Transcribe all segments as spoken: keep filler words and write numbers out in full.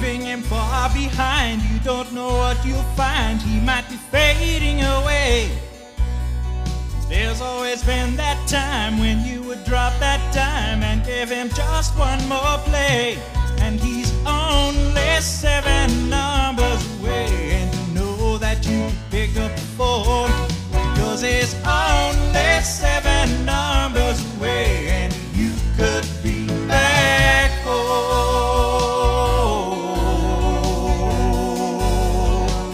leaving him far behind. You don't know what you'll find. He might be fading away. There's always been that time when you would drop that dime and give him just one more play. And he's only seven numbers away. And you know that you pick up the phone, because he's only seven numbers away. And you could be back home.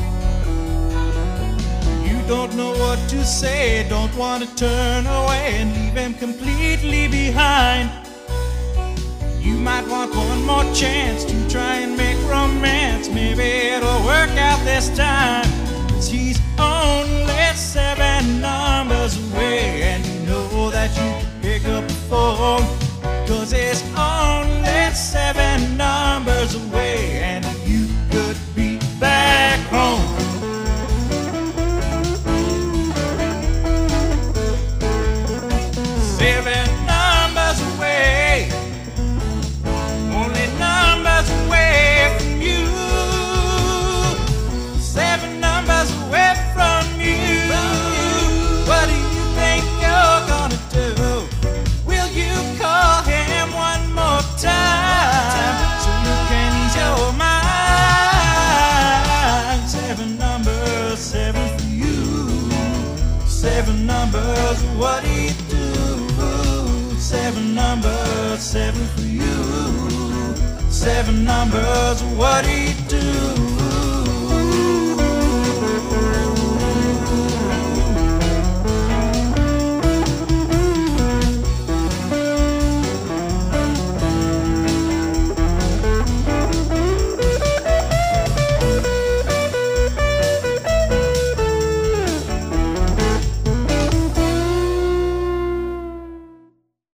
You don't know what to say, don't want to turn away and leave him completely behind. You might want one more chance to try and make romance. Maybe it'll work out this time. 'Cause he's only seven numbers away. And you know that you can pick up the phone, 'cause it's only seven numbers away. And you could be back home. Seven numbers away, only numbers away from you. Seven numbers away from you. What do you think you're gonna do? Will you call him one more time so you can ease your mind? Seven numbers, seven for you. Seven numbers, what do you do? Seven numbers, seven for you. Seven numbers, what do you